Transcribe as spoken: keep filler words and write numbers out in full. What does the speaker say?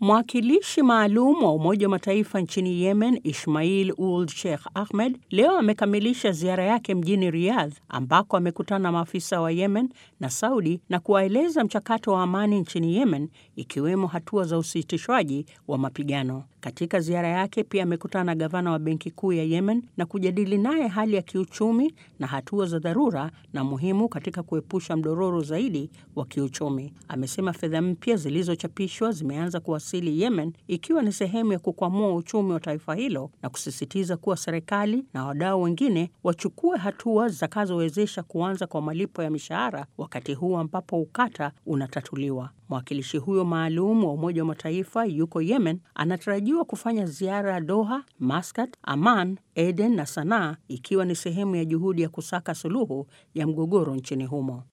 Mwakilishi maalum wa Umoja wa Mataifa nchini Yemen, Ismail Ould Sheikh Ahmed, leo amekamilisha ziara yake mjini Riyadh ambako amekutana na maafisa wa Yemen na Saudi na kuwaeleza mchakato wa amani nchini Yemen, ikiwemo hatua za usitishwaji wa mapigano. Katika ziara yake pia amekutana na gavana wa Benki Kuu ya Yemen na kujadili naye hali ya kiuchumi na hatua za dharura na muhimu katika kuepusha mdororo zaidi wa kiuchumi. Amesema fedha mpya zilizochapishwa zimeanza kuwasili Yemen, ikiwa ni sehemu ya kukwamua uchumi wa taifa hilo, na kusisitiza kuwa serikali na wadau wengine wachukue hatua zitakazowezesha kuanza kwa malipo ya mishahara wakati huu ambapo ukata unatatuliwa. Mwakilishi huyo maalum wa Umoja wa Mataifa yuko Yemen, anatarajiwa kufanya ziara ya Doha, Muscat, Amman, Aden na Sanaa, ikiwa ni sehemu ya juhudi ya kusaka suluhu ya mgogoro nchini humo.